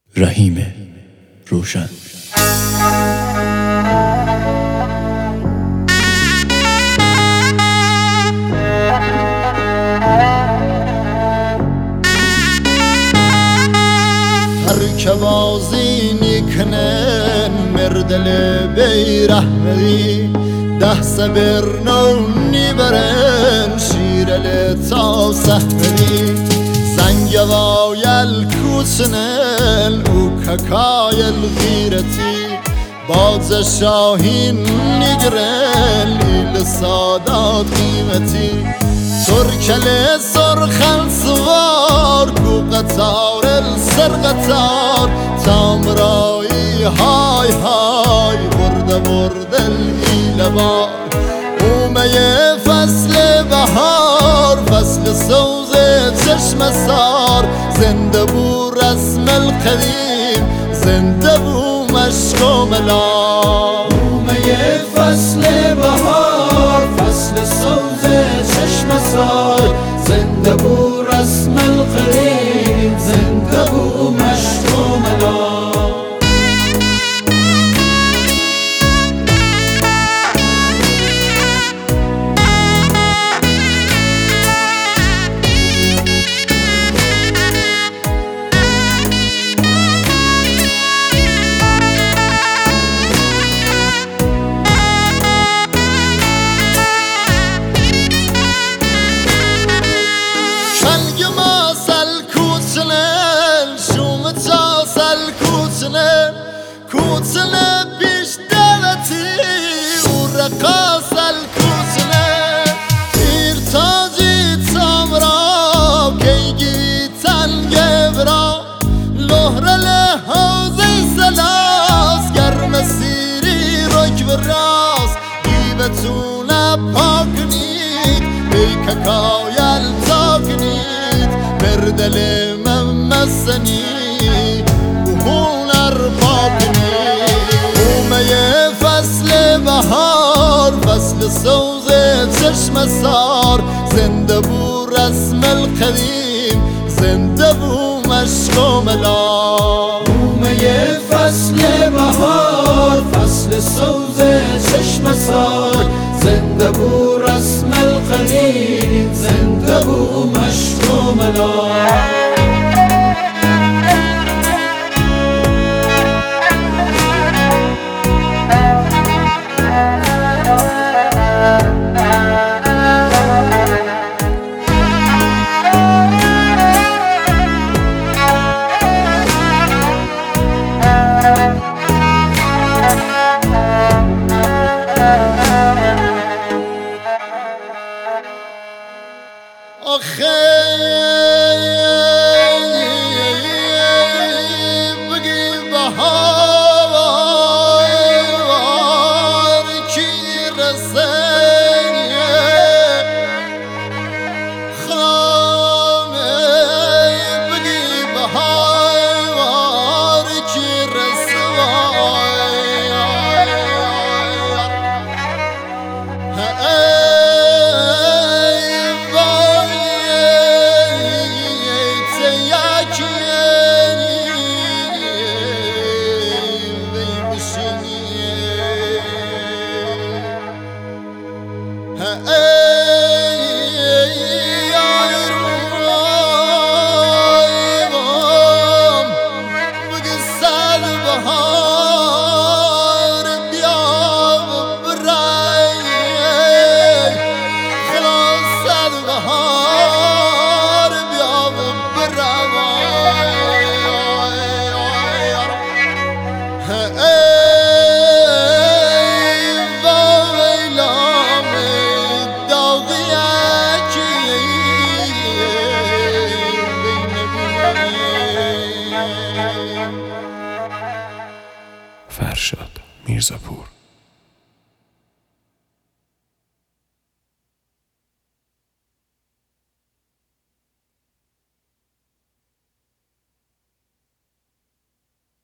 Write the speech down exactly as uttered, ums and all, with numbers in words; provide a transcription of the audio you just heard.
رحیم روشن. هر بازی نیکنن مردل بیرحمدی ده سبر نونی برن شیرل تا سهمدی زنگ وایل کوچنل او ککایل غیرتی باز شاهین نگرل ایل سادات قیمتی ترکل سرخل سوار کو قطار السر قطار تامرایی های های برده برده الهیل بار اومه فصل بهار فصل سوز چشم سار زنده بو رسم القدیم زنده بو مشک و ملال اومه فصل بهار فصل سوز چشم سار زنده بو رسم القدیم زنده بو مشک و ملال کوچنه پیش دلتی و رقاص الکوچنه پیر تاجی تامرا کیگی تنگبرا لهر لحوزی سلاس گرم سیری رک براس گیبتونه پاکنید بیککایل تاکنید بردل ممسنی فصل بهار فصل سوز چشم سار زنده بو رسم القدیم زنده بو مشک و ملال اومه فصل بهار فصل سوز چشم سار زنده بو رسم القدیم زنده بو مشک و ملال بگی بهار کی رسنی خامه بگی بهار کی رسوای فرشاد میرزاپور.